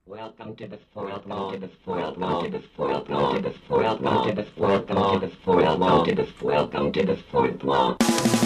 Welcome to the fourth wall. To the fourth wall. To the fourth wall. To the fourth wall. To the fourth wall. To the fourth wall. To the welcome to the fourth wall.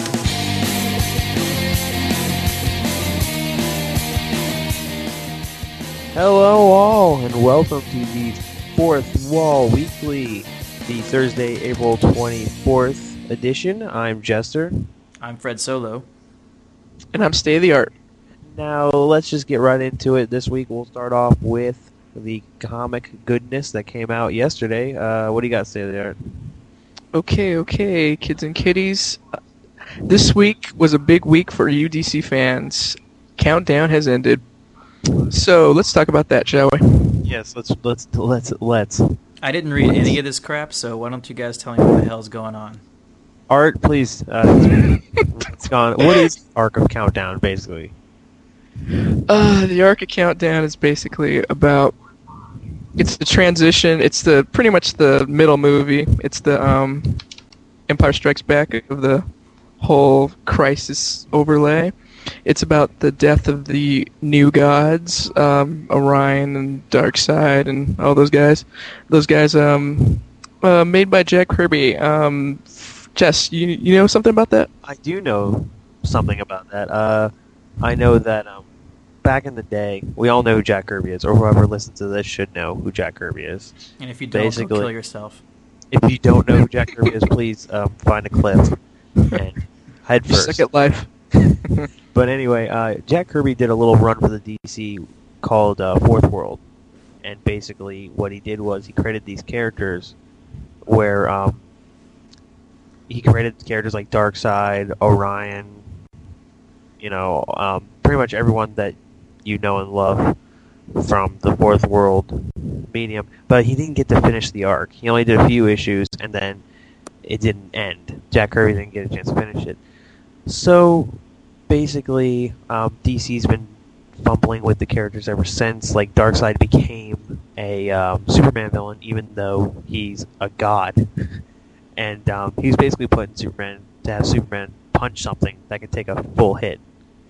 Hello all, and welcome to the Fourth Wall Weekly, the Thursday, April 24th edition. I'm Jester. I'm Fred Solo. And I'm Stay the Art. Now, let's just get right into it. This week, we'll start off with the comic goodness that came out yesterday. What do you got, Stay the Art? Okay, kids and kitties. This week was a big week for UDC fans. Countdown has ended. So let's talk about that, shall we? Yes, let's. I didn't read any of this crap, so why don't you guys tell me what the hell's going on? Art, please. It's gone. What is Arc of Countdown, basically? The Arc of Countdown is basically about. It's the transition. It's pretty much the middle movie. It's the Empire Strikes Back of the whole Crisis overlay. It's about the death of the new gods, Orion and Darkseid and all those guys. Those guys, made by Jack Kirby. Jess, you know something about that? I do know something about that. I know that back in the day, we all know who Jack Kirby is, or whoever listens to this should know who Jack Kirby is. And if you don't, go kill yourself. If you don't know who Jack Kirby is, please find a clip and head first. Second Life. But anyway, Jack Kirby did a little run for the DC called Fourth World, and basically what he did was he created these characters where he created characters like Darkseid, Orion, pretty much everyone that you know and love from the Fourth World medium, but he didn't get to finish the arc. He only did a few issues, and then it didn't end. Jack Kirby didn't get a chance to finish it. So basically, DC's been fumbling with the characters ever since. Like, Darkseid became a Superman villain, even though he's a god. And he's basically put in Superman to have Superman punch something that can take a full hit.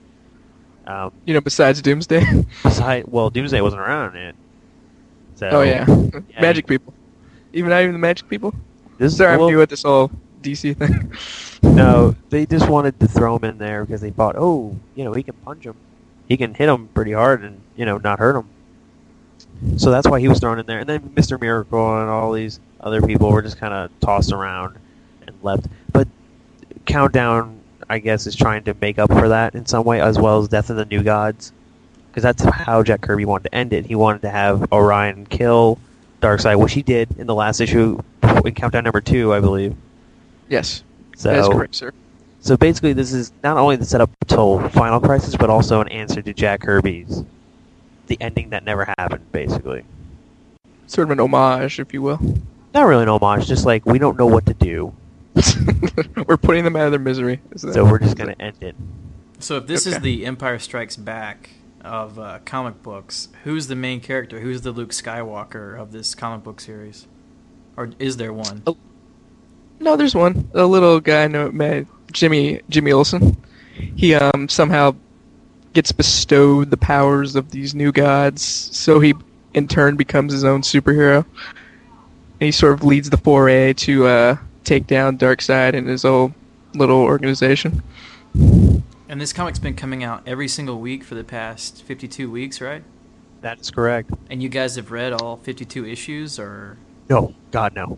Besides Doomsday. Doomsday wasn't around yet. So, Oh yeah, magic people. Not even the magic people. I'm new at this whole DC thing. No, they just wanted to throw him in there because they thought, he can punch him. He can hit him pretty hard and, not hurt him. So that's why he was thrown in there. And then Mr. Miracle and all these other people were just kind of tossed around and left. But Countdown, I guess, is trying to make up for that in some way, as well as Death of the New Gods. Because that's how Jack Kirby wanted to end it. He wanted to have Orion kill Darkseid, which he did in the last issue, in Countdown number 2, I believe. Yes, so, that is correct, sir. So basically, this is not only the setup to Final Crisis, but also an answer to Jack Kirby's the ending that never happened, basically. Sort of an homage, if you will. Not really an homage, just like, we don't know what to do. We're putting them out of their misery. So we're just going to end it. So if this is the Empire Strikes Back of comic books, who's the main character? Who's the Luke Skywalker of this comic book series? Or is there one? No, there's one. A little guy named Jimmy Olsen. He somehow gets bestowed the powers of these new gods, so he in turn becomes his own superhero. And he sort of leads the foray to take down Darkseid and his own little organization. And this comic's been coming out every single week for the past 52 weeks, right? That is correct. And you guys have read all 52 issues, or? No, God, no.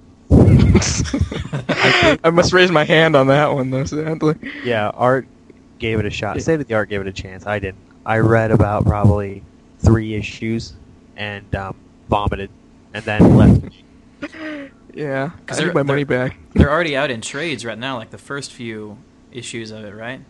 I must raise my hand on that one, though, sadly. Yeah, Art gave it a shot. Say that the Art gave it a chance. I didn't. I read about probably 3 issues and vomited, and then left. Yeah, I need my money back. They're already out in trades right now, like the first few issues of it, right?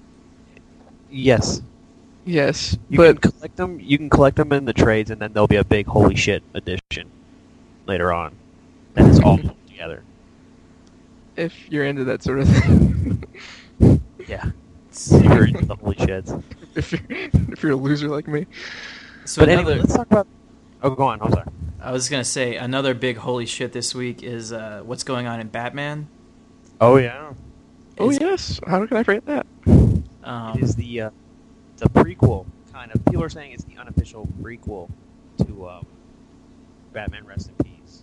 Yes. Yes, You can collect them. You can collect them in the trades, and then there'll be a big holy shit edition later on. That is all together. If you're into that sort of thing. Yeah. You're into the holy shits. if you're a loser like me. So but anyway, let's talk about... Oh, go on. I'm sorry. I was going to say, another big holy shit this week is what's going on in Batman. Oh, yeah. Yes. How can I forget that? It is the prequel, kind of. People are saying it's the unofficial prequel to Batman Rest in Peace.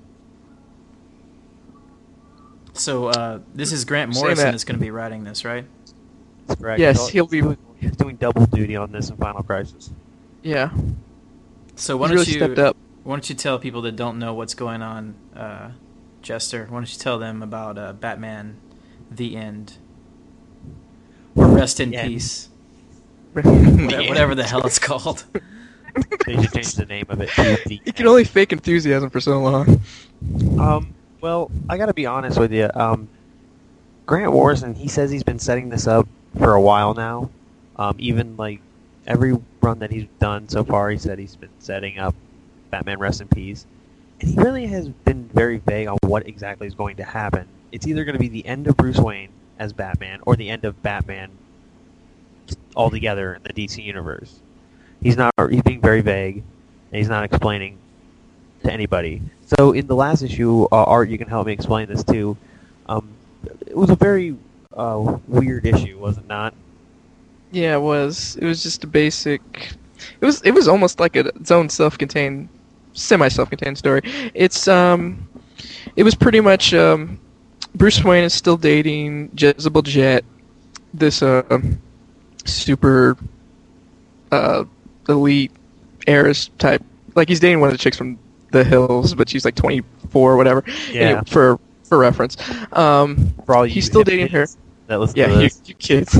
So this is Grant Say Morrison that. that's going to be writing this, right? That's correct. Yes, he'll be. He's doing double duty on this in Final Crisis. Yeah, So why he's don't really you stepped up. why don't you tell people that don't know what's going on, Jester? Why don't you tell them about Batman: The End, or Rest in Yeah. Peace, Yeah. whatever the hell it's called. They should change the name of it to The You can End. only fake enthusiasm for so long. Well, I gotta be honest with you. Grant Morrison, he says he's been setting this up for a while now. Even like every run that he's done so far, he said he's been setting up Batman Rest in Peace. And he really has been very vague on what exactly is going to happen. It's either going to be the end of Bruce Wayne as Batman or the end of Batman altogether in the DC universe. He's being very vague, and he's not explaining to anybody. So in the last issue, Art, you can help me explain this too. It was a very weird issue, was it not? Yeah, it was. It was just a basic. It was almost like its own self-contained, semi-self-contained story. It was pretty much Bruce Wayne is still dating Jezebel Jet, this super elite heiress type. Like he's dating one of the chicks from the Hills, but she's like 24 or whatever. Yeah. Anyway, for reference, For all you he's still dating her. hippies that listen Yeah, to you, this. you kids.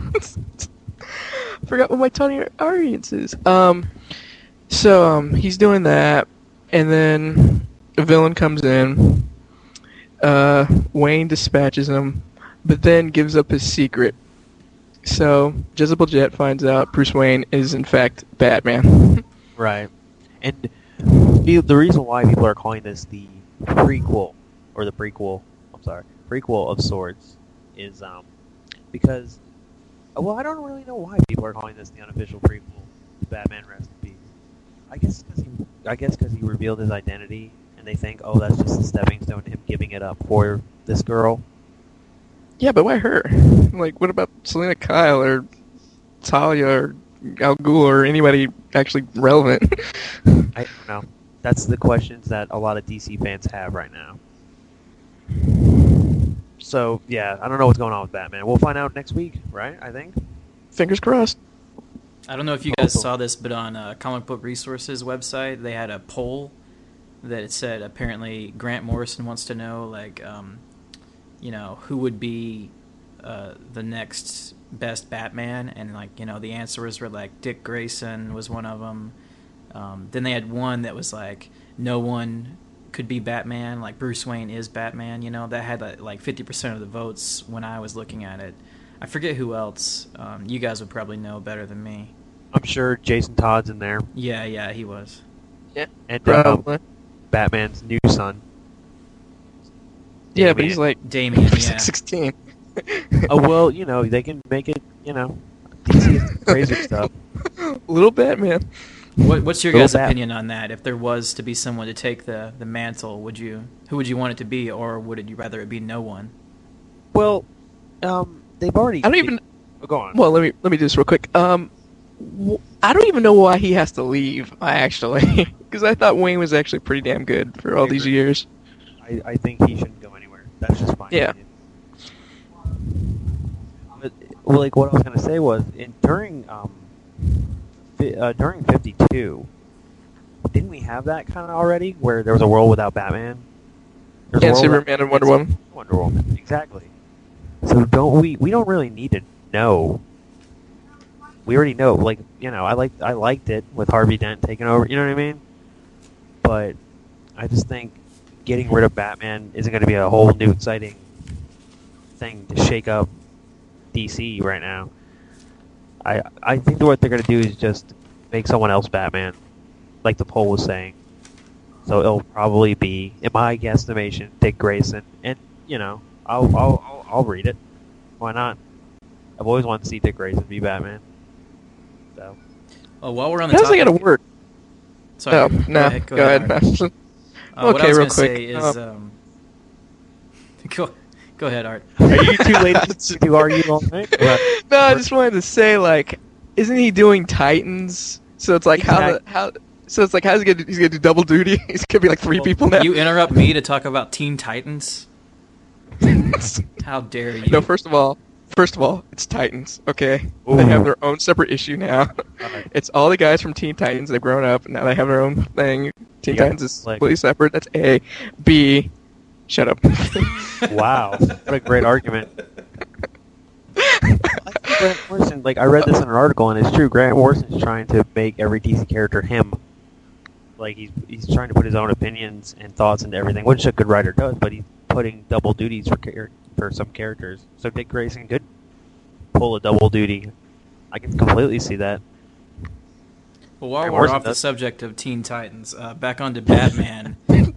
Forgot what my target audience is. So he's doing that, and then a villain comes in. Wayne dispatches him, but then gives up his secret. So Jezebel Jet finds out Bruce Wayne is in fact Batman. Right. And the reason why people are calling this the prequel, or the prequel, prequel of sorts, is because, well, I don't really know why people are calling this the unofficial prequel to Batman Rest in Peace. I guess because he revealed his identity, and they think, oh, that's just a stepping stone to him giving it up for this girl. Yeah, but why her? Like, what about Selena Kyle or Talia or Al Ghul or anybody actually relevant? I don't know. That's the questions that a lot of DC fans have right now. So, yeah, I don't know what's going on with Batman. We'll find out next week, right? I think. Fingers crossed. I don't know if you guys Also- saw this, but on Comic Book Resources website, they had a poll that it said apparently Grant Morrison wants to know, like, who would be the next best Batman, and the answers were like Dick Grayson was one of them. Then they had one that was like no one could be Batman, like Bruce Wayne is Batman. That had like 50% of the votes when I was looking at it. I forget who else. You guys would probably know better than me. I'm sure Jason Todd's in there. Yeah, he was. And Probably. Batman's new son. Yeah, but Damian. he's like Damien, yeah. 16. Oh, well, they can make it, DC is crazy stuff. Little Batman. What's your Little guys' Bat- opinion on that? If there was to be someone to take the mantle, who would you want it to be, or would you rather it be no one? Well, they've already... I don't even. Oh, go on. Well, let me do this real quick. I don't even know why he has to leave. Actually, because I thought Wayne was actually pretty damn good for all I these agree. years. I think he shouldn't go anywhere. That's just my Yeah. opinion. But, well, like, what I was going to say was, during 52, didn't we have that kind of already, where there was a world without Batman? There's a And world Superman and Wonder Woman. Wonder Woman, exactly. So we don't really need to know. We already know, like, I liked it with Harvey Dent taking over, you know what I mean? But I just think getting rid of Batman isn't going to be a whole new exciting thing to shake up DC right now. I think what they're going to do is just make someone else Batman, like the poll was saying. So it'll probably be, in my guesstimation, Dick Grayson, and I'll read it. Why not? I've always wanted to see Dick Grayson be Batman. So Oh, while we're on the How's that topic, gonna work? sorry, Oh, no. Go ahead. Art. What I Okay, was real gonna quick. say is, go ahead, Art. are you too late to argue all night? No, I just wanted to say, like, isn't he doing Titans? So it's like Exactly. how So it's like, how's he gonna? He's gonna do double duty. He's gonna be like three people now. You interrupt me to talk about Teen Titans? How dare you? No, first of all, it's Titans. Okay, Ooh. they have their own separate issue now. Alright. It's all the guys from Teen Titans. They've grown up, and now they have their own thing. Teen Yeah, Titans is like- completely separate. That's A. B. Shut up. Wow, what a great argument. I think Grant Morrison, like I read this in an article, and it's true. Grant Morrison's trying to make every DC character him. Like he's trying to put his own opinions and thoughts into everything, which a good writer does. But he's putting double duties for some characters. So Dick Grayson could pull a double duty. I can completely see that. Well, while Grant we're Morrison off the does. subject of Teen Titans, back onto Batman.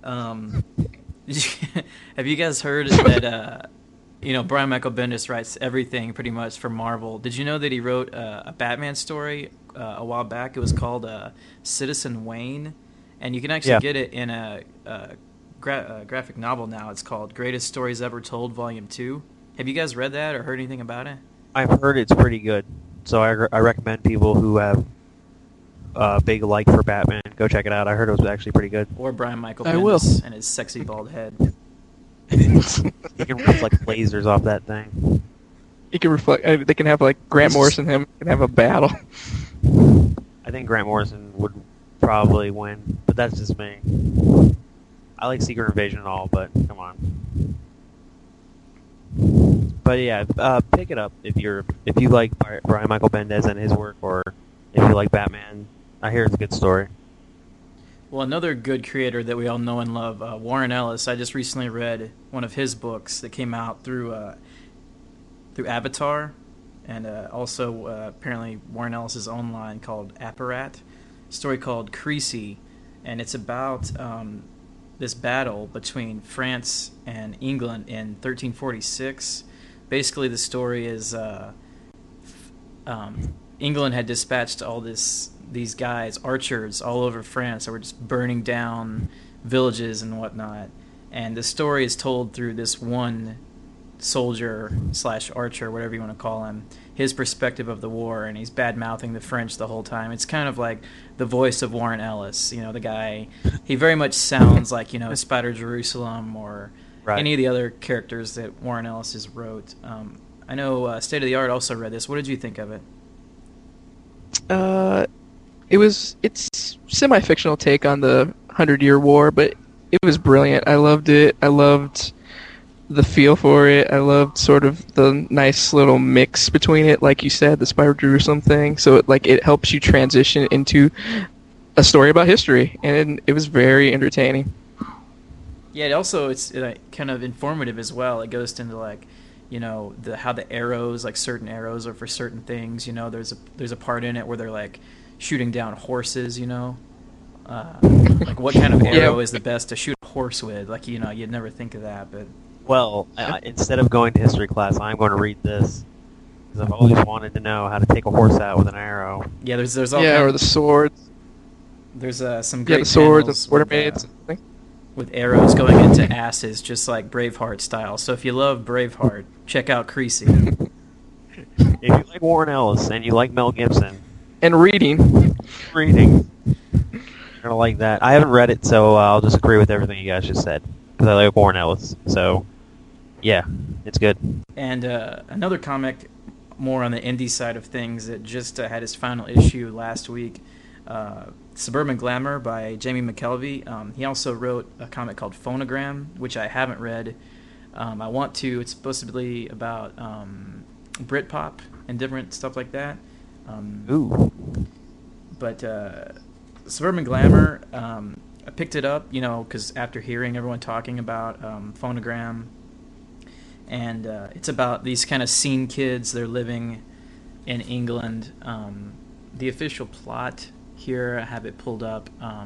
Have you guys heard that? Brian Michael Bendis writes everything pretty much for Marvel. Did you know that he wrote a Batman story a while back? It was called Citizen Wayne, and you can actually Yeah. get it in a graphic novel now. It's called Greatest Stories Ever Told, Volume 2. Have you guys read that or heard anything about it? I've heard it's pretty good, so I recommend people who have a big like for Batman go check it out. I heard it was actually pretty good. Or Brian Michael I will. Bendis and his sexy bald head. You can reflect lasers off that thing. He can reflect. They can have like Grant Morrison and him can have a battle. I think Grant Morrison would probably win, but that's just me. I like Secret Invasion and all, but come on. But yeah, pick it up if you like Brian Michael Bendis and his work, or if you like Batman. I hear it's a good story. Well, another good creator that we all know and love, Warren Ellis. I just recently read one of his books that came out through Avatar, and also apparently Warren Ellis's own line called Apparat. A story called Creasy, and it's about this battle between France and England in 1346. Basically, the story is England had dispatched all these guys, archers, all over France that were just burning down villages and whatnot. And the story is told through this one soldier / archer, whatever you want to call him, his perspective of the war, and he's bad-mouthing the French the whole time. It's kind of like the voice of Warren Ellis, the guy. He very much sounds like, Spider Jerusalem or Right. any of the other characters that Warren Ellis has wrote. I know State of the Art also read this. What did you think of it? It's semi-fictional take on the 100-Year War, but it was brilliant. I loved it. I loved the feel for it. I loved sort of the nice little mix between it, like you said, the Spider Jerusalem thing. So it helps you transition into a story about history, and it was very entertaining. Yeah, it's kind of informative as well. It goes into how the arrows, like certain arrows are for certain things. There's a part in it where they're like shooting down horses. Like what kind of arrow is the best to shoot a horse with? Like you'd never think of that, but Well, instead of going to history class, I'm going to read this because I've always wanted to know how to take a horse out with an arrow. yeah, there's all Or the swords. there's some great The swords and panels sword with, maids. with arrows going into asses, just like Braveheart style. So if you love Braveheart, check out Creasy. If you like Warren Ellis and you like Mel Gibson, And reading. reading, you're gonna like that. I haven't read it, so I'll just agree with everything you guys just said because I like Warren Ellis. So, yeah, it's good. And another comic, more on the indie side of things, that just had its final issue last week, Suburban Glamour by Jamie McKelvey. He also wrote a comic called Phonogram, which I haven't read. I want to. It's supposed to be about Britpop and different stuff like that. Ooh. But Suburban Glamour, I picked it up, because after hearing everyone talking about Phonogram, and it's about these kind of scene kids. They're living in England. The official plot here, I have it pulled up.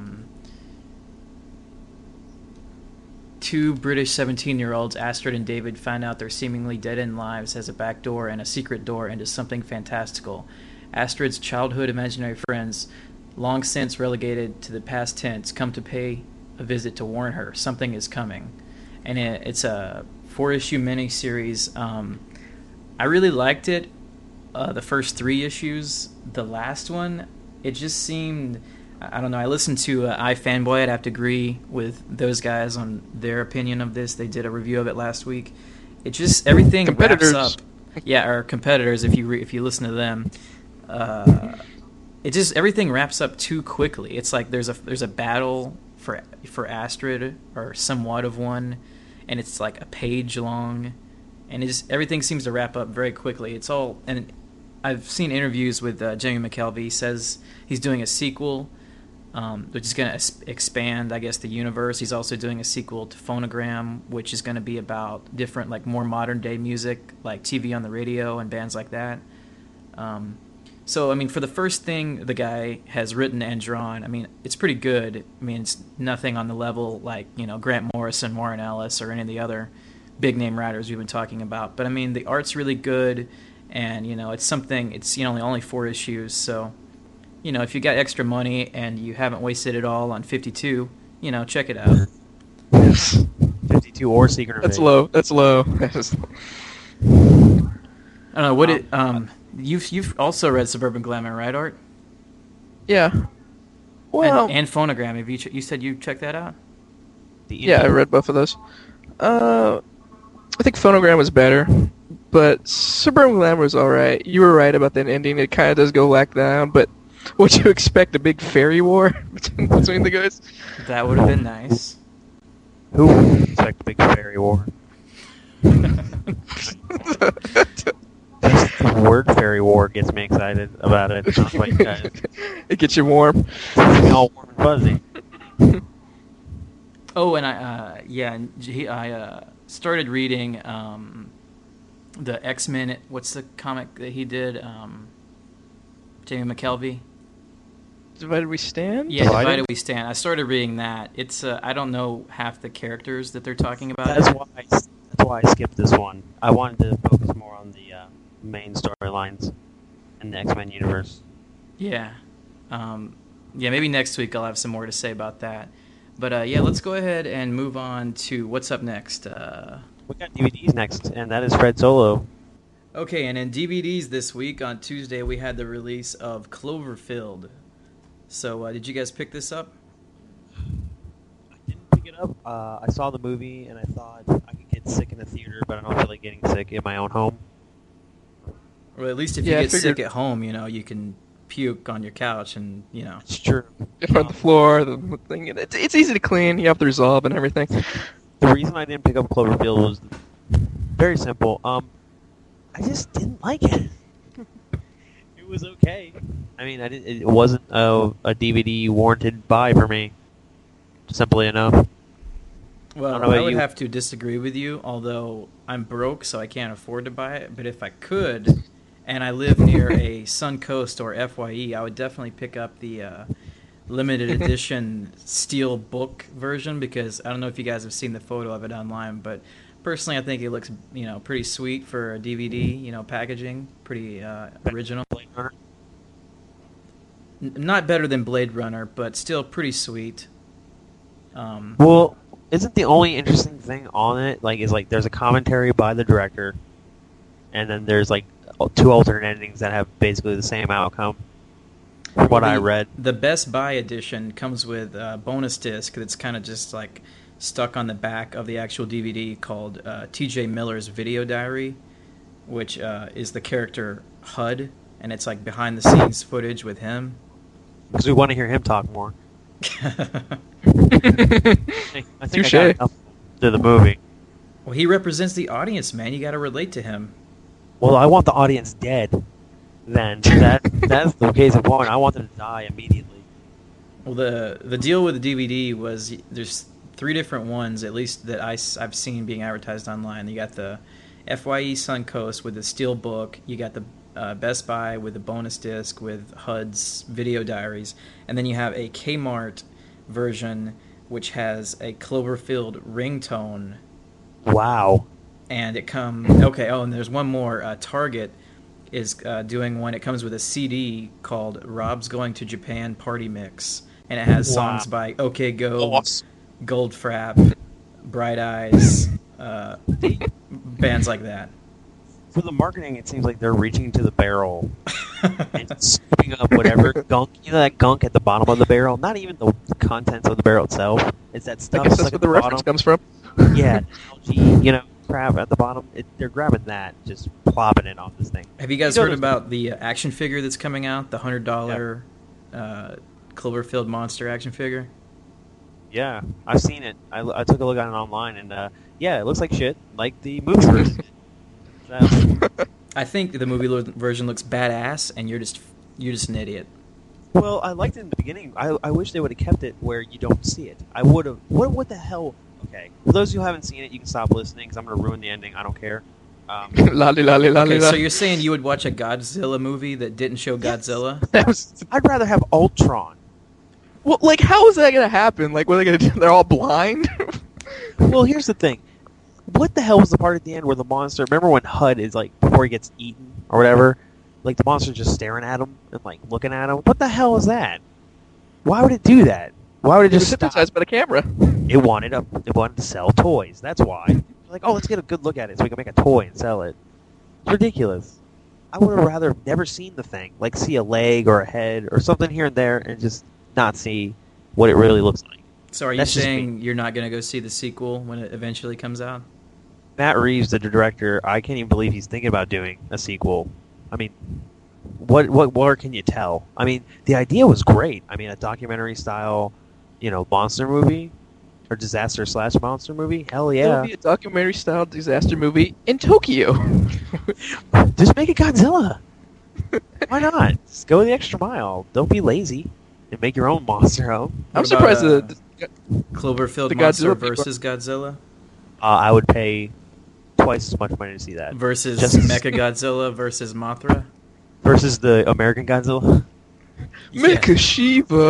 Two British 17-year-olds, Astrid and David, find out their seemingly dead-end lives has a back door and a secret door into something fantastical. Astrid's childhood imaginary friends, long since relegated to the past tense, come to pay a visit to warn her something is coming. And it's a 4-issue miniseries. I really liked it, the first 3 issues. The last one, it just seemed... I don't know. I listened to iFanboy. I'd have to agree with those guys on their opinion of this. They did a review of it last week. It just everything Competitors. wraps up. Yeah, or competitors. If you listen to them, it just everything wraps up too quickly. It's like there's a battle for Astrid or somewhat of one, and it's like a page long, and everything seems to wrap up very quickly. It's all and. I've seen interviews with Jamie McKelvey. He says he's doing a sequel, which is going to expand, I guess, the universe. He's also doing a sequel to Phonogram, which is going to be about different, like, more modern-day music, like TV on the radio and bands like that. So, I mean, for the first thing the guy has written and drawn, I mean, it's pretty good. I mean, it's nothing on the level like, Grant Morrison, Warren Ellis, or any of the other big-name writers we've been talking about. But, I mean, the art's really good. And, it's something, it's, only 4 issues. So, if you got extra money and you haven't wasted it all on 52, check it out. 52 or Secret That's Invasion. low. That's low. I don't know, you've also read Suburban Glamour, right, Art? Yeah. Well, And Phonogram. Have you said you checked that out? yeah, I read both of those. I think Phonogram was better, but Suburban Glamour was alright. You were right about that ending. It kind of does go whack down, but would you expect a big fairy war between the guys? That would have been nice. Who would expect a big fairy war? Just the word fairy war gets me excited about it. It sounds like It gets you warm. it's all warm and fuzzy. Oh, and I started reading the X-Men. What's the comic that he did? Jamie McKelvey. Divided We Stand? Yeah, Divided? Divided We Stand. I started reading that. It's I don't know half the characters that they're talking about. That's why I skipped this one. I wanted to focus more on the main storylines in the X-Men universe. Yeah. Maybe next week I'll have some more to say about that. But yeah, let's go ahead and move on to what's up next. We got DVDs next, and that is Fred Solo. Okay, and in DVDs this week, on Tuesday, we had the release of Cloverfield. So, did you guys pick this up? I didn't pick it up. I saw the movie, and I thought I could get sick in the theater, but I don't feel like getting sick in my own home. Or at least if Yeah, you I get figured- sick at home, you can puke on your couch and, It's true. On the floor, the thing. It's easy to clean. You have to resolve and everything. The reason I didn't pick up Cloverfield was very simple. I just didn't like it. It was okay. I mean, it wasn't a DVD warranted buy for me. Simply enough. Well, I don't know about I would you. have to disagree with you, although I'm broke, so I can't afford to buy it. But if I could, and I live near a Suncoast or FYE, I would definitely pick up the limited edition steel book version, because I don't know if you guys have seen the photo of it online, but personally I think it looks pretty sweet for a DVD packaging, pretty original. Blade Runner. Not better than Blade Runner, but still pretty sweet. Well, isn't the only interesting thing on it is there's a commentary by the director, and then there's 2 alternate endings that have basically the same outcome. From what I read. The Best Buy edition comes with a bonus disc that's kind of just stuck on the back of the actual DVD called T.J. Miller's Video Diary, which is the character HUD, and it's behind the scenes footage with him. Because we want to hear him talk more. I think I Touche. got enough to the movie. Well, he represents the audience, man. You got to relate to him. Well, I want the audience dead. Then that's the case in point. I want them to die immediately. Well, the deal with the DVD was there's 3 different ones, at least that I've seen being advertised online. You got the FYE Suncoast with the steel book. You got the Best Buy with the bonus disc with HUD's Video Diaries, and then you have a Kmart version which has a Cloverfield ringtone. Wow. And it and there's one more. Target is doing one. It comes with a CD called Rob's Going to Japan Party Mix, and it has songs by OK Go, Goldfrapp, Bright Eyes, bands like that. For the marketing, it seems like they're reaching to the barrel and scooping up whatever gunk, that gunk at the bottom of the barrel. Not even the contents of the barrel itself. It's that I stuff guess stuck that's at where the the reference bottom. comes from. Yeah, algae, crap at the bottom. They're grabbing that, just plopping it on this thing. Have you guys You know heard those- about the action figure that's coming out? The $100 Cloverfield monster action figure? Yeah, I've seen it. I took a look at it online, and yeah, it looks like shit, like the movie version. I think the movie version looks badass, and you're just an idiot. Well, I liked it in the beginning. I wish they would have kept it where you don't see it. I would have. What the hell? Okay, for those who haven't seen it, you can stop listening because I'm going to ruin the ending. I don't care. Lolly, lolly, lolly, Okay, so lolly. you're saying you would watch a Godzilla movie that didn't show Godzilla? That was, I'd rather have Ultron. well, like, how is that gonna happen? Like, what are they gonna do? They're all blind. Well, here's the thing. What the hell was the part at the end where the monster? Remember when HUD is like before he gets eaten or whatever? Like the monster's just staring at him and like looking at him. What the hell is that? Why would it do that? Why would it It was just stop? hypnotized by the camera. It wanted to sell toys. That's why. Like, oh, let's get a good look at it so we can make a toy and sell it. It's ridiculous. I would have rather never seen the thing. Like, see a leg or a head or something here and there and just not see what it really looks like. So are you That's just saying you're not going to go see the sequel when it eventually comes out? Matt Reeves, the director, I can't even believe he's thinking about doing a sequel. I mean, what more can you tell? I mean, the idea was great. I mean, a documentary style, monster movie or disaster / monster movie. Hell It yeah! would be a documentary-style disaster movie in Tokyo. Just make a Godzilla. Why not? Just go the extra mile. Don't be lazy and make your own monster home. I'm What surprised about, the Cloverfield The monster Godzilla- versus Godzilla I would pay twice as much money to see that versus Just- Mechagodzilla versus Mothra. versus the American Godzilla. Mecha Shiva.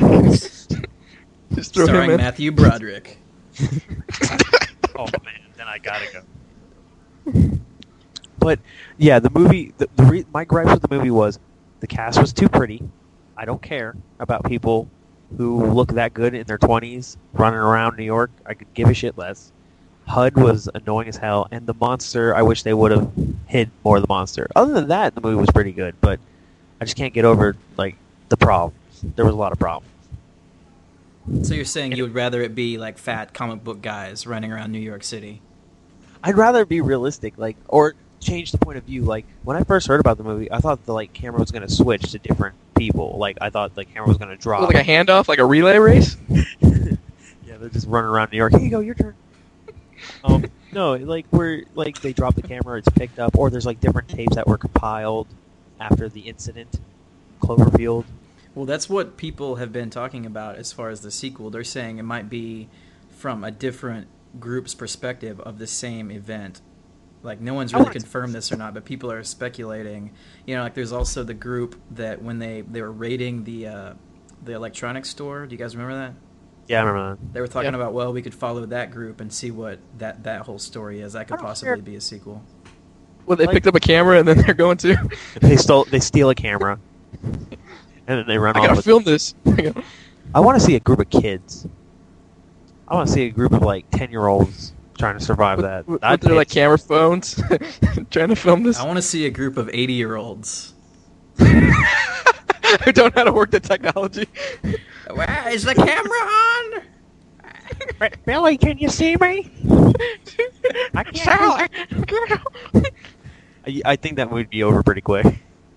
Just throw him Starring in. Matthew Broderick. Oh man, then I gotta go. But yeah, the movie. My gripe with the movie was the cast was too pretty. I don't care about people who look that good in their 20s running around New York. I could give a shit less. HUD was annoying as hell, and the monster. I wish they would have hid more of the monster. Other than that, the movie was pretty good. But I just can't get over like the problems. There was a lot of problems. So you're saying you would rather it be like fat comic book guys running around New York City? I'd rather be realistic, or change the point of view. Like when I first heard about the movie, I thought the camera was going to switch to different people. Like I thought the camera was going to drop. Like a handoff, like a relay race. Yeah, they're just running around New York. Here you go, your turn. No, where they drop the camera, it's picked up, or there's different tapes that were compiled after the incident, Cloverfield. Well, that's what people have been talking about as far as the sequel. They're saying it might be from a different group's perspective of the same event. Like, no one's really confirmed this or not, but people are speculating. There's also the group that when they were raiding the electronics store. Do you guys remember that? Yeah, I remember that. They were talking about, well, we could follow that group and see what that whole story is. That could possibly be a sequel. Well, they picked up a camera and then they're going to. They steal a camera, and then they run I off. gotta with film this. I want to see a group of kids. I want to see a group of 10-year-olds trying to survive that. With I'd their pay- camera phones, trying to film this. I want to see a group of 80-year-olds. Who don't know how to work the technology. Is the camera on? Billy, can you see me? I can't. I think that would be over pretty quick.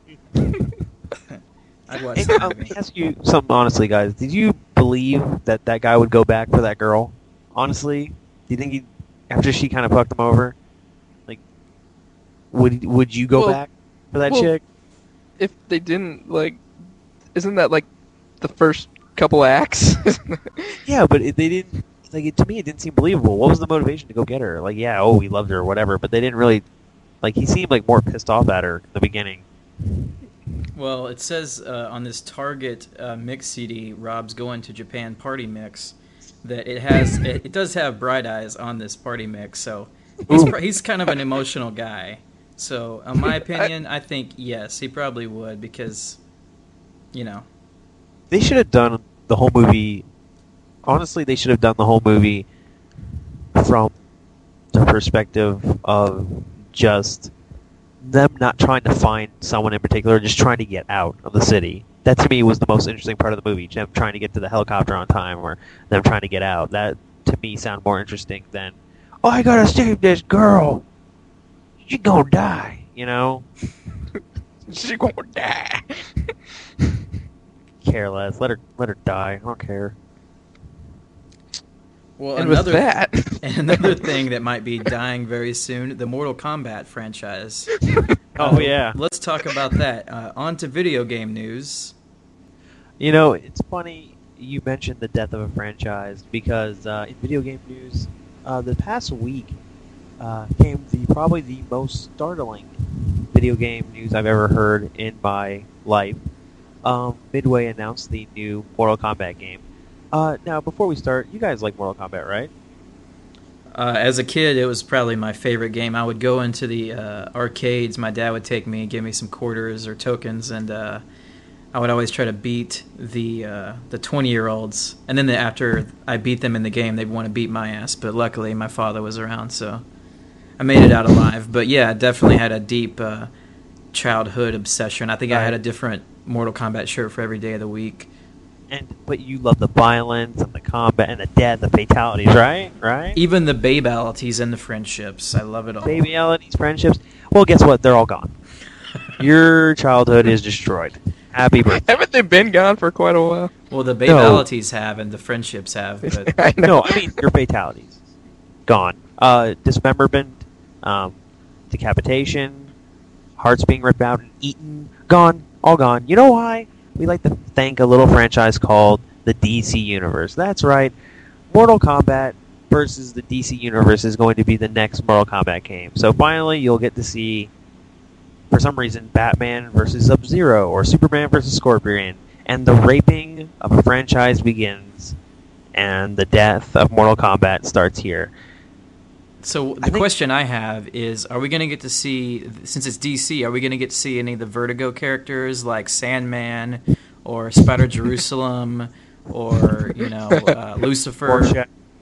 I'd watch Hey, that let me movie. ask you something honestly, guys. Did you believe that guy would go back for that girl? Honestly, do you think after she kind of fucked him over, would you go Well- back for that well- chick? If they didn't, isn't that the first couple acts? Yeah, but they didn't. To me, it didn't seem believable. What was the motivation to go get her? We loved her or whatever, but they didn't really. He seemed more pissed off at her in the beginning. Well, it says on this Target mix CD, Rob's Going to Japan party mix, that it does have Bright Eyes on this party mix, so he's kind of an emotional guy. So, in my opinion, I think yes, he probably would because, They should have done the whole movie. Honestly, they should have done the whole movie from the perspective of just them not trying to find someone in particular, just trying to get out of the city. That to me was the most interesting part of the movie. Them trying to get to the helicopter on time, or them trying to get out. That to me sounded more interesting than, oh, I gotta save this girl. She gonna die, you know. She gonna die. Care less. Let her die. I don't care. Well, And with that, another thing that might be dying very soon, the Mortal Kombat franchise. Oh yeah. Let's talk about that. On to video game news. You know, it's funny you mentioned the death of a franchise because in video game news, the past week came probably the most startling video game news I've ever heard in my life. Midway announced the new Mortal Kombat game. Now, before we start, you guys like Mortal Kombat, right? As a kid, it was probably my favorite game. I would go into the arcades. My dad would take me and give me some quarters or tokens, and I would always try to beat the 20-year-olds. And then after I beat them in the game, they'd want to beat my ass. But luckily, my father was around, so I made it out alive. But yeah, I definitely had a deep childhood obsession. I think I had a different Mortal Kombat shirt for every day of the week. But you love the violence and the combat and the death, the fatalities, right? Right? Even the babalities and the friendships. I love it all. Babalities, friendships. Well, guess what? They're all gone. Your childhood is destroyed. Happy birthday. haven't they been gone for quite a while? Well, the babalities have and the friendships have. But I know. No, I mean your fatalities. Gone. Dismemberment, decapitation, hearts being ripped out and eaten. Gone. All gone. You know why? We like to thank a little franchise called the DC Universe. That's right. Mortal Kombat versus the DC Universe is going to be the next Mortal Kombat game. So finally, you'll get to see, for some reason, Batman versus Sub-Zero or Superman versus Scorpion. And the raping of a franchise begins, and the death of Mortal Kombat starts here. So the question I have is, are we going to get to see, since it's DC, are we going to get to see any of the Vertigo characters like Sandman or Spider Jerusalem or, Lucifer?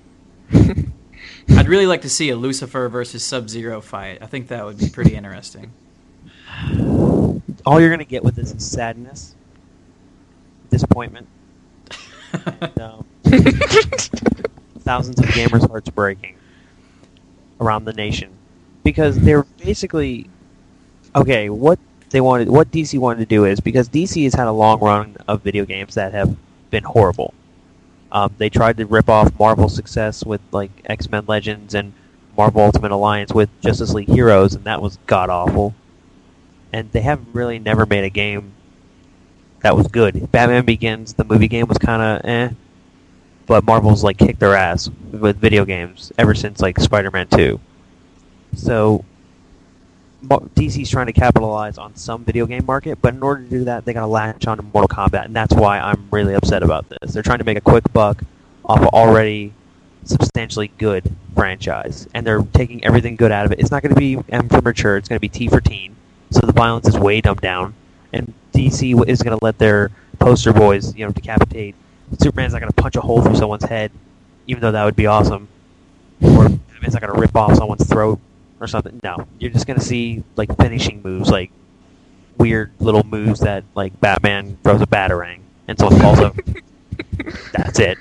I'd really like to see a Lucifer versus Sub-Zero fight. I think that would be pretty interesting. All you're going to get with this is sadness, disappointment, and, thousands of gamers' hearts breaking around the nation, because they're basically what DC wanted to do is, because DC has had a long run of video games that have been horrible. They tried to rip off Marvel's success with like X-Men Legends and Marvel Ultimate Alliance with Justice League Heroes, and that was god awful. And they have really never made a game that was good. Batman Begins, the movie game, was kind of but Marvel's like kicked their ass with video games ever since like Spider-Man 2. So DC's trying to capitalize on some video game market, but in order to do that, they gotta latch on to Mortal Kombat, and that's why I'm really upset about this. They're trying to make a quick buck off an already substantially good franchise, and they're taking everything good out of it. It's not going to be M for mature, it's going to be T for teen, so the violence is way dumbed down, and DC is going to let their poster boys, decapitate. Superman's not going to punch a hole through someone's head, even though that would be awesome. Or Batman's not going to rip off someone's throat or something. No, you're just going to see like finishing moves, like weird little moves that like Batman throws a batarang and someone falls over. That's it.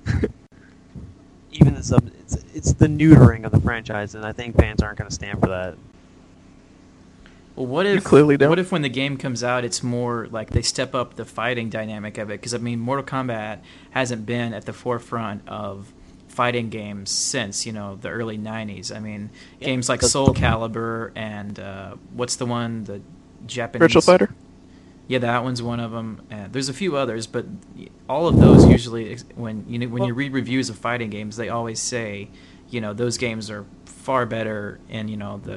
Even it's the neutering of the franchise, and I think fans aren't going to stand for that. Well, what if clearly don't. What if when the game comes out, it's more like they step up the fighting dynamic of it? Because Mortal Kombat hasn't been at the forefront of fighting games since the early '90s. Games like Soul Calibur and what's the one, the Japanese Virtual Fighter. Yeah, that one's one of them. There's a few others, but all of those usually, when you read reviews of fighting games, they always say, those games are far better, and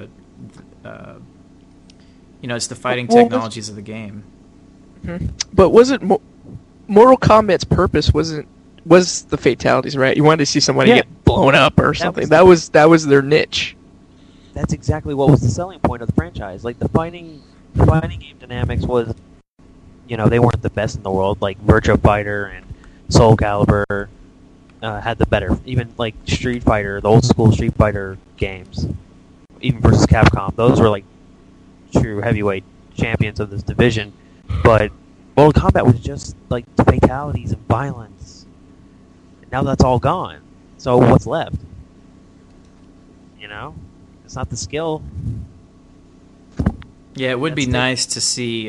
it's the fighting technologies of the game. Mm-hmm. But wasn't Mortal Kombat's purpose was the fatalities, right? You wanted to see somebody get blown up or something. That was their niche. That's exactly what was the selling point of the franchise. Like the fighting game dynamics was, they weren't the best in the world. Like Virtua Fighter and Soul Calibur had the better. Even like Street Fighter, the old school Street Fighter games, even versus Capcom, those were like true heavyweight champions of this division, but Mortal Kombat was just like fatalities and violence. And now that's all gone. So what's left? You know, it's not the skill. Yeah, it would be That's the- nice to see,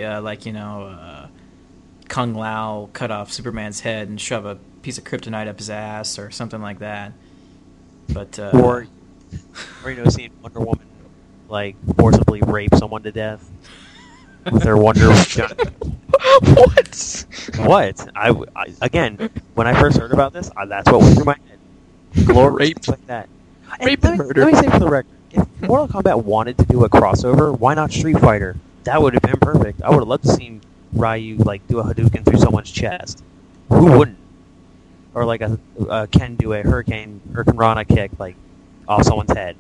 Kung Lao cut off Superman's head and shove a piece of kryptonite up his ass or something like that. But Or seeing Wonder Woman like forcibly rape someone to death with their Wonder gun. What? What? Again, when I first heard about this, that's what went through my head. Glory, Rape. things like that. And Rape and murder. Let me say for the record, if Mortal Kombat wanted to do a crossover, why not Street Fighter? That would have been perfect. I would have loved to see Ryu like do a Hadouken through someone's chest. Who wouldn't? Or like a Ken do a Hurricane Rana kick like off someone's head.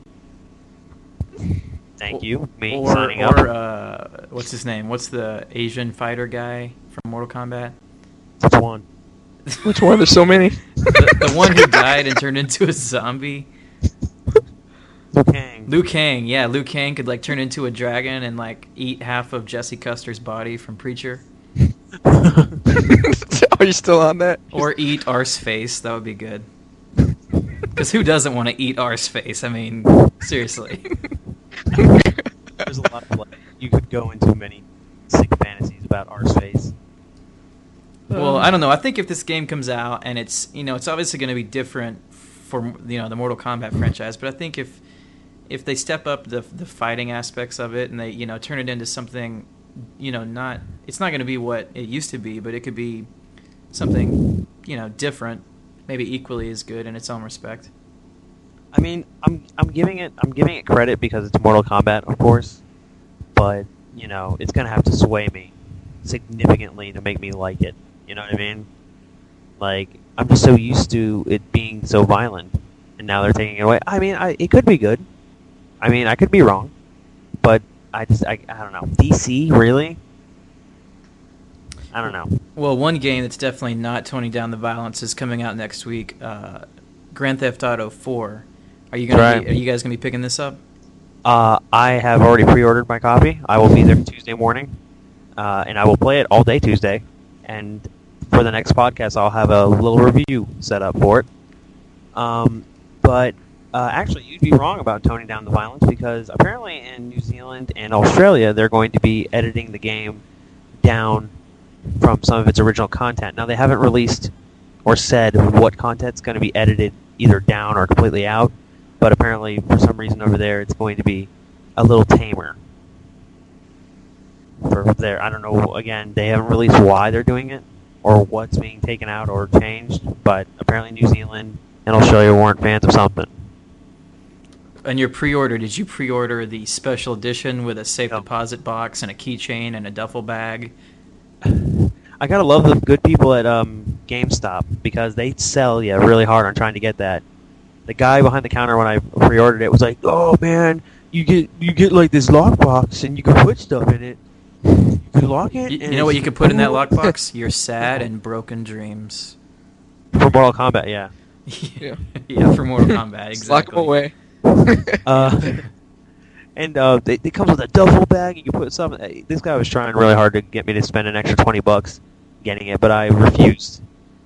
Thank you. Me signing up. Or what's his name? What's the Asian fighter guy from Mortal Kombat? Which one? Which one? There's so many. The one who died and turned into a zombie. Liu Kang. Liu Kang, yeah, Liu Kang could like turn into a dragon and like eat half of Jesse Custer's body from Preacher, Are you still on that? or eat Arseface. That would be good. Because who doesn't want to eat Arseface? I mean, seriously. There's a lot of you could go into many sick fantasies about Arseface. Well, I don't know. I think if this game comes out and it's it's obviously going to be different for the Mortal Kombat franchise, but I think if they step up the fighting aspects of it and they turn it into something it's not going to be what it used to be, but it could be something different, maybe equally as good in its own respect. I mean, I'm giving it credit because it's Mortal Kombat, of course, but it's gonna have to sway me significantly to make me like it. You know what I mean? Like, I'm just so used to it being so violent, and now they're taking it away. I mean, it could be good. I mean, I could be wrong, but I don't know. DC, really? I don't know. Well, one game that's definitely not toning down the violence is coming out next week. Grand Theft Auto 4. Are you Right. Are you guys gonna be picking this up? I have already pre-ordered my copy. I will be there Tuesday morning, and I will play it all day Tuesday. And for the next podcast, I'll have a little review set up for it. But actually, you'd be wrong about toning down the violence because apparently in New Zealand and Australia, they're going to be editing the game down from some of its original content. Now, they haven't released or said what content's going to be edited either down or completely out, but apparently, for some reason over there, it's going to be a little tamer. For there, I don't know, again, they haven't released why they're doing it or what's being taken out or changed, but apparently New Zealand and Australia weren't fans of something. And your pre-order, did you pre-order the special edition with a safe No. deposit box and a keychain and a duffel bag? I gotta love the good people at GameStop because they sell you really hard on trying to get that. The guy behind the counter when I pre-ordered it was like, "Oh man, you get like this lockbox and you can put stuff in it. You can lock it. You know what you could put in that lockbox? Your sad and broken dreams." For Mortal Kombat, yeah. Yeah. Yeah, for Mortal Kombat, exactly. Just lock them away. And it comes with a duffel bag. You can put some. This guy was trying really hard to get me to spend an extra $20 getting it, but I refused.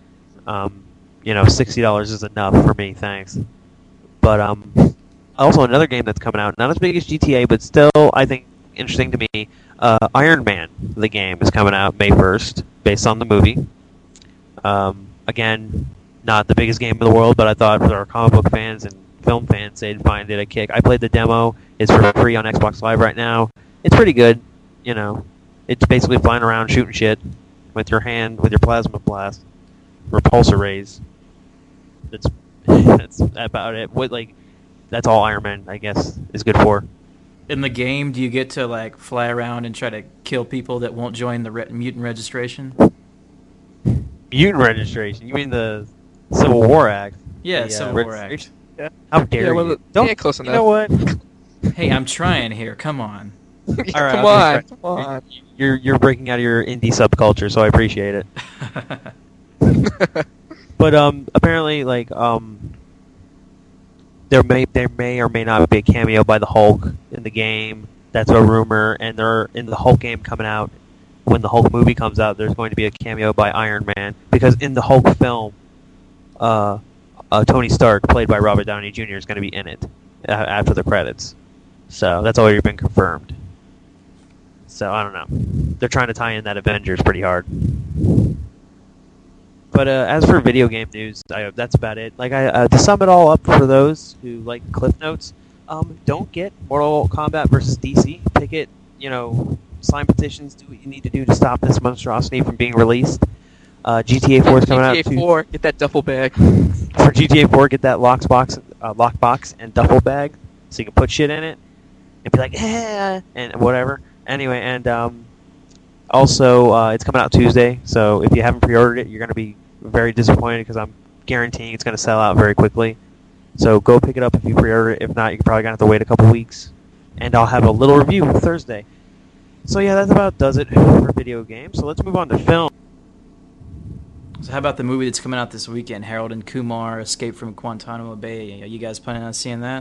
$60 is enough for me, thanks. But also another game that's coming out, not as big as GTA, but still I think interesting to me. Iron Man, the game, is coming out May 1st, based on the movie. Again, not the biggest game in the world, but I thought for our comic book fans and film fans, they'd find it a kick. I played the demo. It's for free on Xbox Live right now. It's pretty good. It's basically flying around shooting shit with your hand, with your plasma blast, repulsor rays. That's about it. That's all Iron Man, I guess, is good for. In the game, do you get to like fly around and try to kill people that won't join the mutant registration? Mutant registration? You mean the Civil War Act? Yeah, The, Civil War Act. registration? How dare well, you? Don't. yeah, close You enough. know what? Hey, I'm trying here. Come on. All right, Come I'll on, be come on. You're breaking out of your indie subculture, so I appreciate it. But apparently, there may or may not be a cameo by the Hulk in the game. That's a rumor, and they're in the Hulk game coming out. When the Hulk movie comes out, there's going to be a cameo by Iron Man, because in the Hulk film, Tony Stark, played by Robert Downey Jr., is going to be in it after the credits. So that's already been confirmed. So I don't know. They're trying to tie in that Avengers pretty hard. But as for video game news, that's about it. Like to sum it all up for those who like Cliff Notes, don't get Mortal Kombat versus DC. Pick it, sign petitions, do what you need to do to stop this monstrosity from being released. GTA 4 is coming out. GTA 4, get that duffel bag. For GTA 4, get that lockbox and duffel bag, so you can put shit in it and be like, and whatever. Anyway, and also it's coming out Tuesday, so if you haven't pre-ordered it, you're going to be very disappointed because I'm guaranteeing it's going to sell out very quickly. So go pick it up if you pre-order it. If not, you're probably going to have to wait a couple weeks. And I'll have a little review Thursday. So yeah, that about does it for video games. So let's move on to film. So how about the movie that's coming out this weekend, Harold and Kumar, Escape from Guantanamo Bay? Are you guys planning on seeing that?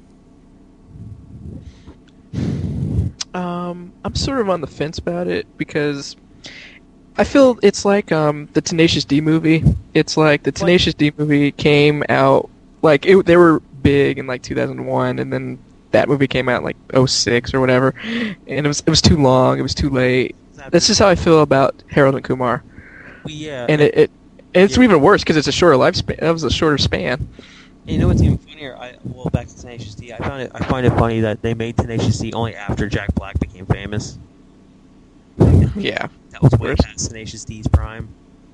I'm sort of on the fence about it because I feel it's like the Tenacious D movie. It's like the Tenacious D movie came out they were big in 2001, and then that movie came out in 06 or whatever, and it was too long. It was too late. That's just how I feel about Harold and Kumar. Yeah, and it's even worse because it's a shorter lifespan. That was a shorter span. You know what's even funnier? Back to Tenacious D. I find it funny that they made Tenacious D only after Jack Black became famous. Yeah, that was way past Tenacious D's prime.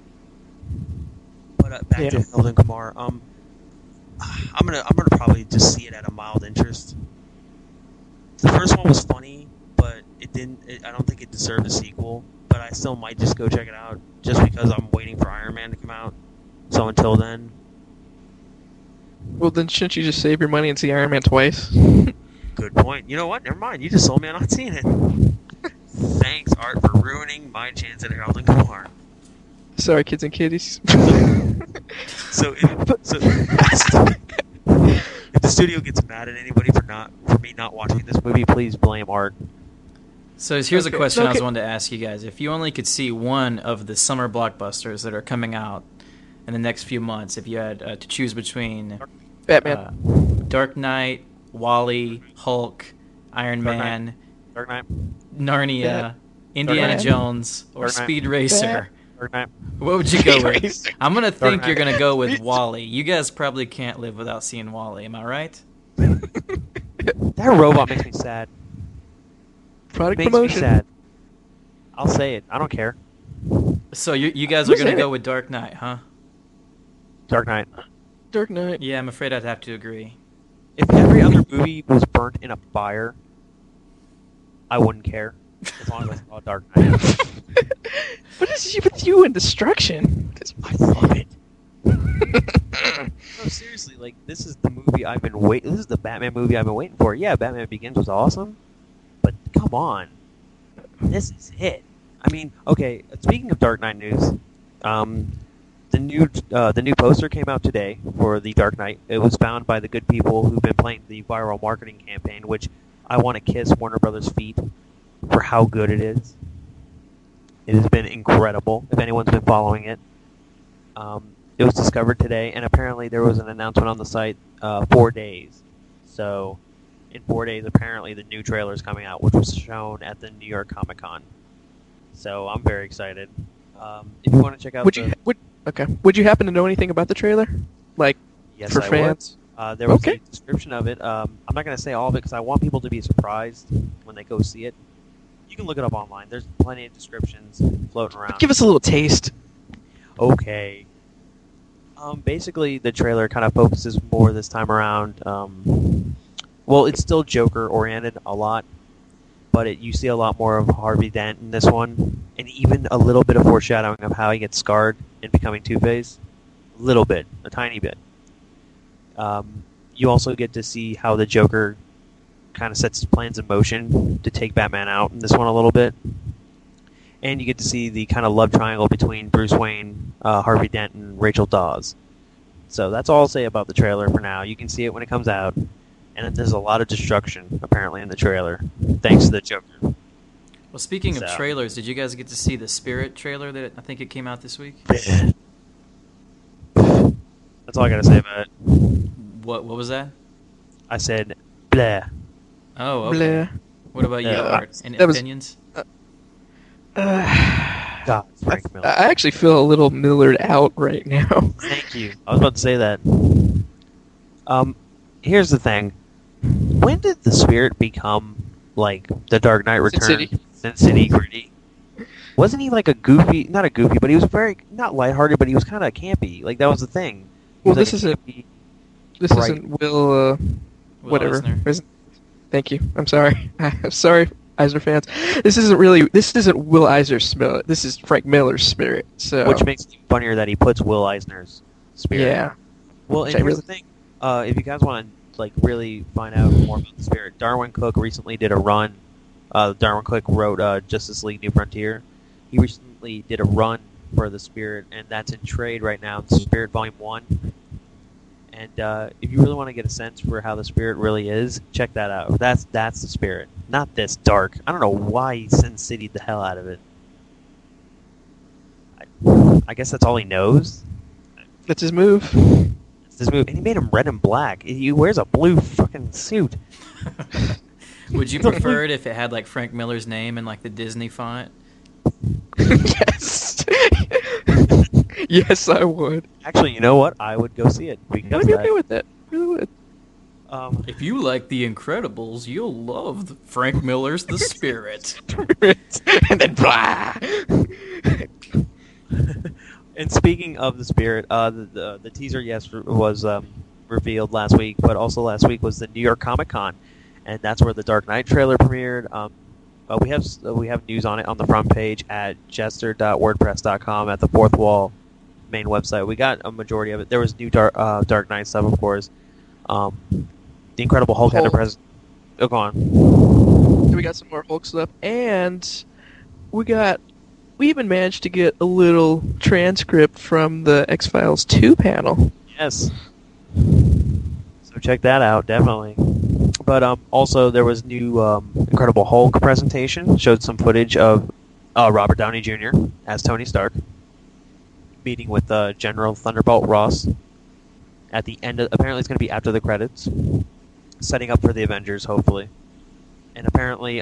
But back to Harold and Kumar. I'm gonna probably just see it at a mild interest. The first one was funny, but it didn't. I don't think it deserved a sequel. But I still might just go check it out just because I'm waiting for Iron Man to come out. So until then. Well, then shouldn't you just save your money and see Iron Man twice? Good point. You know what? Never mind. You just sold me on not seeing it. Thanks, Art, for ruining my chance at Harold and Kumar. Sorry, kids and kitties. So if the studio gets mad at anybody for me not watching this movie, please blame Art. So here's a question I was wanting to ask you guys. If you only could see one of the summer blockbusters that are coming out in the next few months, if you had to choose between Batman, Dark Knight, WALL-E, Hulk, Iron Man, Dark Knight, Narnia, Indiana Jones, or Speed Racer, Dark Knight. What would you go with? I'm going to think you're going to go with WALL-E. You guys probably can't live without seeing WALL-E, am I right? That robot makes me sad. Product makes promotion. Me sad. I'll say it. I don't care. So you guys are going to go with Dark Knight, huh? Dark Knight. Dark Knight. Yeah, I'm afraid I'd have to agree. If every other movie was burnt in a fire, I wouldn't care. As long as I saw Dark Knight. What is with you and destruction? I love it. No, seriously, this is the movie I've been waiting. This is the Batman movie I've been waiting for. Yeah, Batman Begins was awesome, but come on, this is it. I mean, okay. Speaking of Dark Knight news, the new poster came out today for the Dark Knight. It was found by the good people who've been playing the viral marketing campaign, which I want to kiss Warner Brothers' feet for how good it is. It has been incredible. If anyone's been following it, it was discovered today, and apparently there was an announcement on the site 4 days. So, in 4 days, apparently the new trailer is coming out, which was shown at the New York Comic Con. So I'm very excited. If you want to check out, would you happen to know anything about the trailer? Yes, for fans? There was a description of it. I'm not going to say all of it because I want people to be surprised when they go see it. You can look it up online. There's plenty of descriptions floating around. Give us a little taste. Okay. Basically, the trailer kind of focuses more this time around. Well, it's still Joker-oriented a lot, but you see a lot more of Harvey Dent in this one, and even a little bit of foreshadowing of how he gets scarred in becoming Two-Face. A little bit, a tiny bit. You also get to see how the Joker kind of sets his plans in motion to take Batman out in this one a little bit. And you get to see the kind of love triangle between Bruce Wayne, Harvey Dent, and Rachel Dawes. So that's all I'll say about the trailer for now. You can see it when it comes out. And then there's a lot of destruction apparently in the trailer, thanks to the Joker. Well, speaking of So- trailers, did you guys get to see the Spirit trailer that I think it came out this week? That's all I gotta say about it. What was that? I said, blah. Oh, okay. Blah. What about you, Yeah, Art? Any that was- opinions? God, Frank Miller. I actually feel a little Millered out right now. Thank you. I was about to say that. Here's the thing. When did the Spirit become like the Dark Knight Sin Returns? City. Sin City gritty. Wasn't he like a goofy? Not a goofy, but he was very not lighthearted, but he was kind of campy. Like that was the thing. He Well, was, this like, a isn't- campy- This Right. isn't Will. Whatever. Eisner. Thank you. I'm sorry. I'm sorry, Eisner fans. This isn't Will Eisner's spirit. This is Frank Miller's spirit. So which makes it funnier that he puts Will Eisner's Spirit. yeah. Well, Which and I here's the thing. If you guys want to like really find out more about the Spirit, Darwin Cook recently did a run. Darwin Cook wrote Justice League: New Frontier. He recently did a run for the Spirit, and that's in trade right now. It's Spirit Volume 1. And if you really want to get a sense for how the Spirit really is, check that out. That's the Spirit, not this dark. I don't know why he Sin City'd the hell out of it. I guess that's all he knows. That's his move. It's this movie, and he made him red and black. He wears a blue fucking suit. Would you prefer it if it had like Frank Miller's name and like the Disney font? Yes. Yes, I would. Actually, you know what? I would go see it I because would be of okay that. with that. Really would. If you like The Incredibles, you'll love Frank Miller's The Spirit. And then blah. And speaking of the Spirit, the teaser was revealed last week, but also last week was the New York Comic Con, and that's where the Dark Knight trailer premiered. We have news on it on the front page at jester.wordpress.com at the Fourth Wall main website. We got a majority of it. There was new Dark Knight stuff, of course. The Incredible Hulk had a Hulk. present. Oh, go on. We got some more Hulk stuff, and we even managed to get a little transcript from the X-Files 2 panel. Yes. So check that out, definitely. But also there was new Incredible Hulk presentation. Showed some footage of Robert Downey Jr. as Tony Stark meeting with General Thunderbolt Ross at the end. Apparently, it's going to be after the credits, setting up for the Avengers, hopefully. And apparently,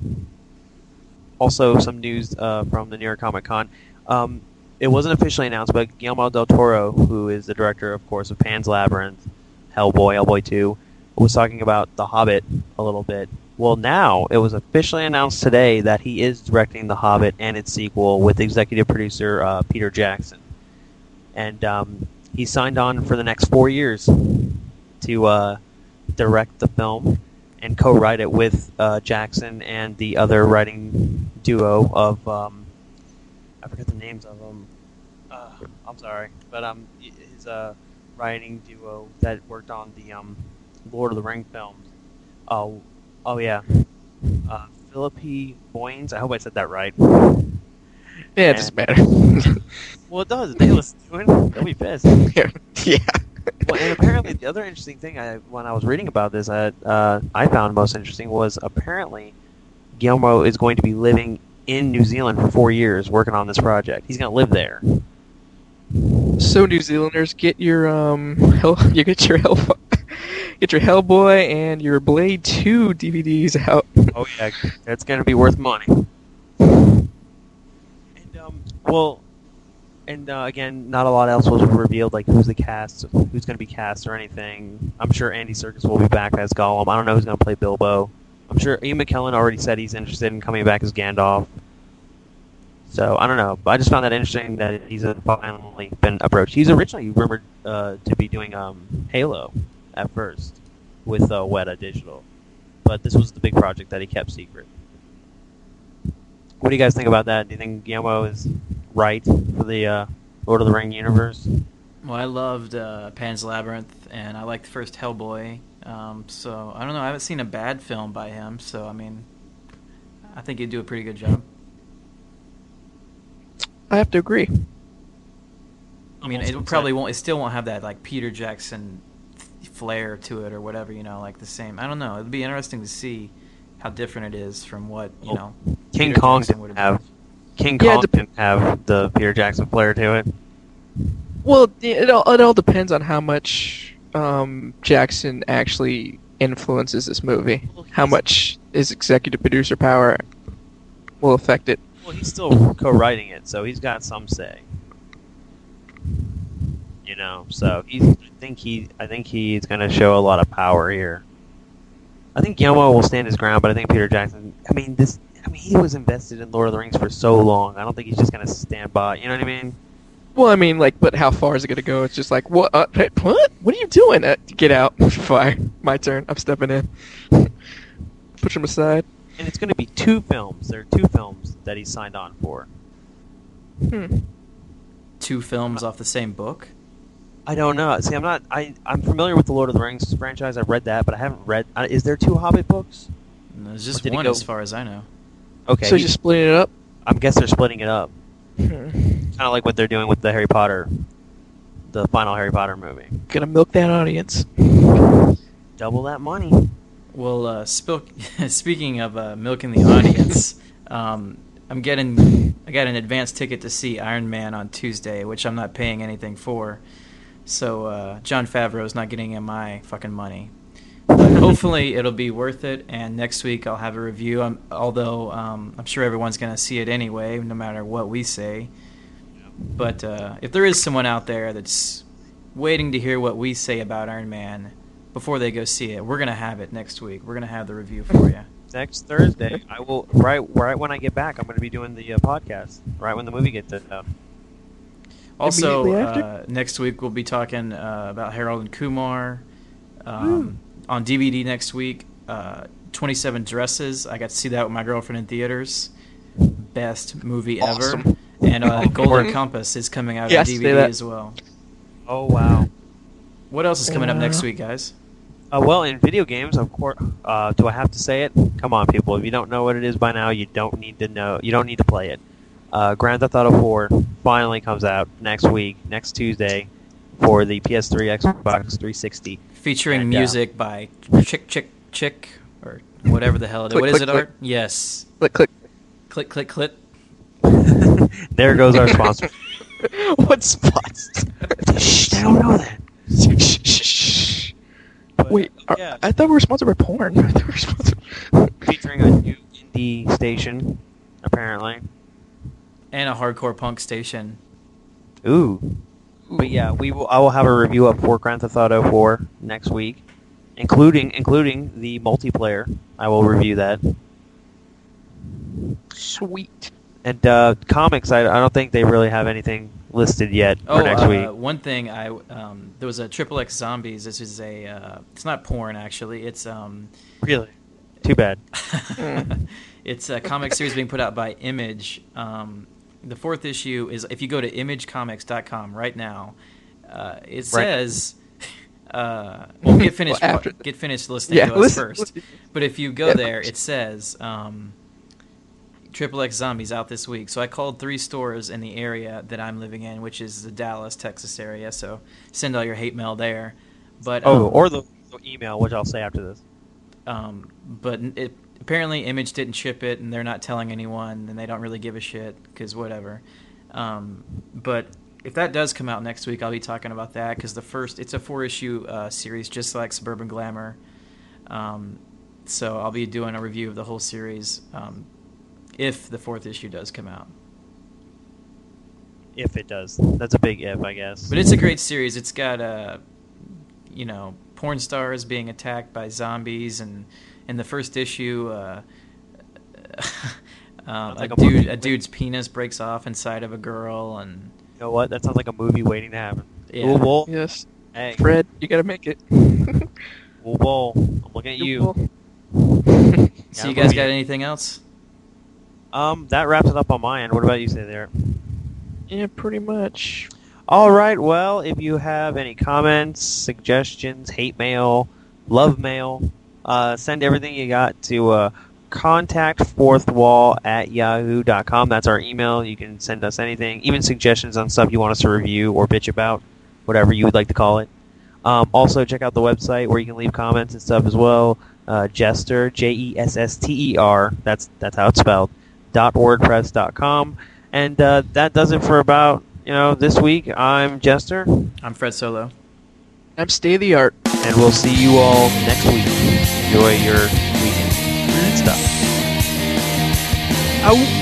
also some news from the New York Comic Con. It wasn't officially announced, but Guillermo del Toro, who is the director, of course, of Pan's Labyrinth, Hellboy 2, was talking about The Hobbit a little bit. Well, now it was officially announced today that he is directing The Hobbit and its sequel with executive producer Peter Jackson. And he signed on for the next 4 years to direct the film and co-write it with Jackson and the other writing duo of I forget the names of them. I'm sorry, but his writing duo that worked on the Lord of the Rings films. Oh yeah, Philippi Boyens. I hope I said that right. Yeah, it doesn't matter. Well, it does. If they listen to it, they'll be pissed. Yeah. Well, and apparently the other interesting thing when I was reading about this, I found most interesting was apparently Guillermo is going to be living in New Zealand for 4 years working on this project. He's going to live there. So New Zealanders, get your get your Hellboy and your Blade 2 DVDs out. Oh yeah, that's going to be worth money. And again, not a lot else was revealed, like who's the cast, who's going to be cast or anything. I'm sure Andy Serkis will be back as Gollum. I don't know who's going to play Bilbo. I'm sure Ian McKellen already said he's interested in coming back as Gandalf. So, I don't know. But I just found that interesting that he's finally been approached. He's originally rumored to be doing Halo at first with Weta Digital. But this was the big project that he kept secret. What do you guys think about that? Do you think Guillermo is right for the Lord of the Ring universe? Well, I loved Pan's Labyrinth, and I liked the first Hellboy. So, I don't know. I haven't seen a bad film by him. So, I mean, I think he'd do a pretty good job. I have to agree. I mean, it probably won't. It still won't have that like Peter Jackson flair to it or whatever, like the same. I don't know. It'd be interesting to see how different it is from what, King Peter Kong Jackson didn't would've have been. didn't have the Peter Jackson flair to it. Well, it all depends on how much Jackson actually influences this movie. How much his executive producer power will affect it. Well, he's still co-writing it, so he's got some say. So I think he's going to show a lot of power here. I think Guillermo will stand his ground, but I think Peter Jackson. He was invested in Lord of the Rings for so long. I don't think he's just going to stand by. You know what I mean? Well, but how far is it going to go? It's just like, what? What? What are you doing? Get out. Fine. My turn. I'm stepping in. Push him aside. And it's going to be 2 films. There are 2 films that he signed on for. 2 films off the same book? I don't know. See, I'm familiar with the Lord of the Rings franchise. I've read that, but I haven't read. Is there 2 Hobbit books? No, there's just one, as far as I know. Okay. So he's splitting it up. I guess they're splitting it up. Kind of like what they're doing with the Harry Potter, the final Harry Potter movie. Gonna milk that audience. Double that money. Well, speaking of milking the audience, I got an advance ticket to see Iron Man on Tuesday, which I'm not paying anything for. So Jon Favreau's not getting in my fucking money. But hopefully it'll be worth it, and next week I'll have a review. Although I'm sure everyone's going to see it anyway, no matter what we say. But if there is someone out there that's waiting to hear what we say about Iron Man before they go see it, we're going to have it next week. We're going to have the review for you. Next Thursday, I will right when I get back. I'm going to be doing the podcast right when the movie gets out. Also, next week we'll be talking about Harold and Kumar. On DVD next week, 27 Dresses. I got to see that with my girlfriend in theaters. Best movie Awesome. ever. And Golden Compass is coming out on DVD as well. Oh, wow. What else is coming up next week, guys? Well, in video games, of course, do I have to say it? Come on, people. If you don't know what it is by now, you don't need to know. You don't need to play it. Grand Theft Auto 4 finally comes out next week, next Tuesday, for the PS3, Xbox 360. Featuring music by Chick, or whatever the hell it is. What is it, Art? Yes. Click, click. Click, click, click. There goes our sponsor. What spots? Shh, they don't know that. Wait, yeah. I thought we were sponsored by porn. I thought we were sponsored. Featuring a new indie station, apparently. And a hardcore punk station. Ooh. But yeah, I will have a review up for Grand Theft Auto 4 next week, including the multiplayer. I will review that. Sweet. And comics, I don't think they really have anything listed yet for next week. One thing, there was a XXX Zombies. This is it's not porn actually. It's Really? Too bad. It's a comic series being put out by Image. The 4th issue is, if you go to imagecomics.com right now, it says, well, get finished listening to us first. But if you go there, it says XXX Zombies out this week. So I called 3 stores in the area that I'm living in, which is the Dallas, Texas area. So send all your hate mail there. But or the email, which I'll say after this. But apparently Image didn't ship it, and they're not telling anyone, and they don't really give a shit, because whatever. But if that does come out next week, I'll be talking about that, because it's a 4-issue series, just like Suburban Glamour. So I'll be doing a review of the whole series if the 4th issue does come out. If it does. That's a big if, I guess. But it's a great series. It's got, porn stars being attacked by zombies, and in the first issue, a dude's penis breaks off inside of a girl, and you know what? That sounds like a movie waiting to happen. Yeah. Wool Bowl. Yes. Hey. Fred, you gotta make it. Wool Bowl. I'm looking at you. So you guys got anything else? That wraps it up on my end. What about you, say there? Yeah, pretty much. All right. Well, if you have any comments, suggestions, hate mail, love mail, send everything you got to contactfourthwall@yahoo.com. That's our email. You can send us anything, even suggestions on stuff you want us to review or bitch about, whatever you would like to call it. Also, check out the website where you can leave comments and stuff as well. Jester, Jester, that's how it's spelled, .wordpress.com. And that does it for about, this week. I'm Jester. I'm Fred Solo. I'm Stay the Art. And we'll see you all next week. Enjoy your weekend and stuff. Out.